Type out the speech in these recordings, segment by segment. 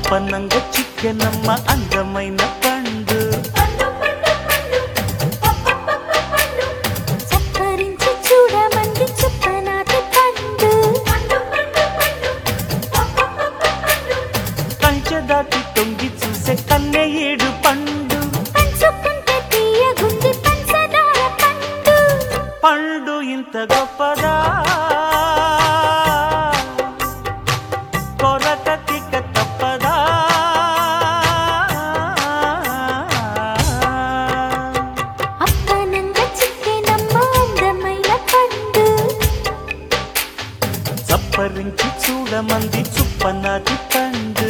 అప్పనంగా చిక్కెనమ్మ అందమైన పండు. చప్పరించి చూడమంది చుప్పనాటి పండు. కంచె దాటి తొంగి చూసే కన్నె ఏడు పండు. పంచుకుంటే తీయగుంది పంచదార పండు. పండు ఇంత గొప్పదా కొరకకిక తప్పదా. అప్పనంగా చిక్కెనమ్మ అందమైన పండు. చప్పరించి చూడమంది చుప్పనాటి పండు.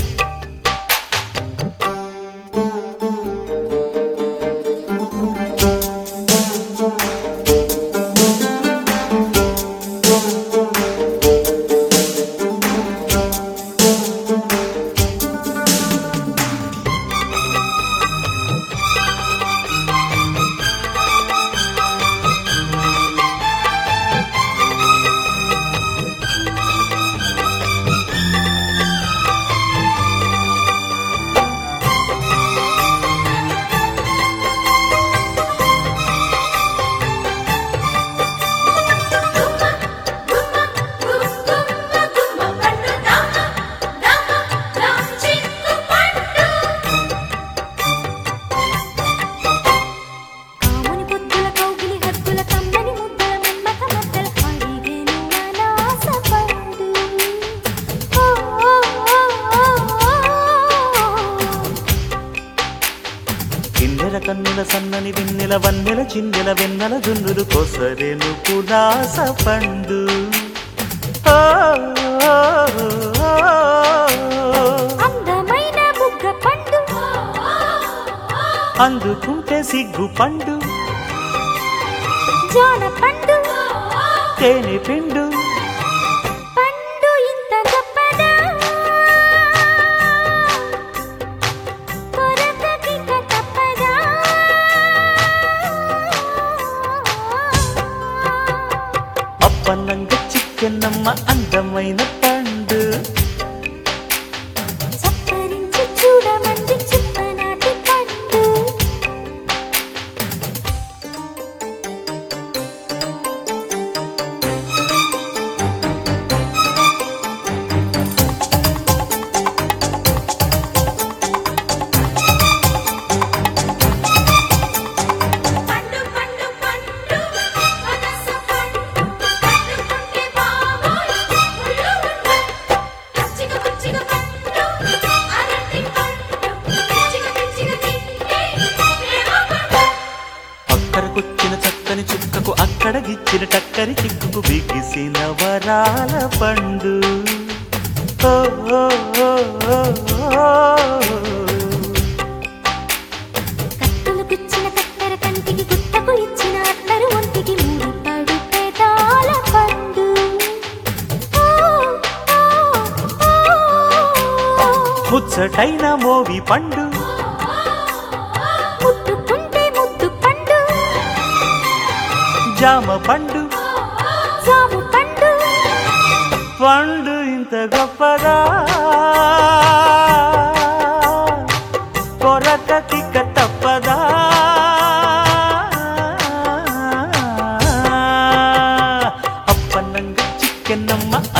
కిన్నెల కన్నుల సన్నని వెన్నెల వన్నెల చిన్నెల వెన్నెల జున్నులు కొసరేను పులాస పండు. అందమైన బుగ్గ పండు. అందుకుంటే సిగ్గు పండు. జాన పండు. తేనె పిండు. పండు ఇంత గొప్పదా కొరకకిక తప్పదా. అప్పనంగా చిక్కెనమ్మ అందమైన పండు. చప్పరించి చూడమంది చుప్పనాటి పండు. అక్కరకొచ్చిన చక్కని చుక్కకు అక్కడ గిచ్చిన టక్కరి చిక్కుకు బిగిసిన వరాల పండు. ఓ ఓ ఓ ఓ ఓ. కత్తులు పిచ్చిన కత్తెర కంటికి గుట్టకు ఇచ్చిన అత్తరు ఒంటికి ముడిపడు పేదాల పండు. ముచ్చటైన మోవి పండు. ముట్టుకుంటే ముద్దు పండు. జామ పండు. జాము పండు. పండు ఇంత గొప్పదా కొరకకిక తప్పదా. అప్పనంగా చిక్కెనమ్మ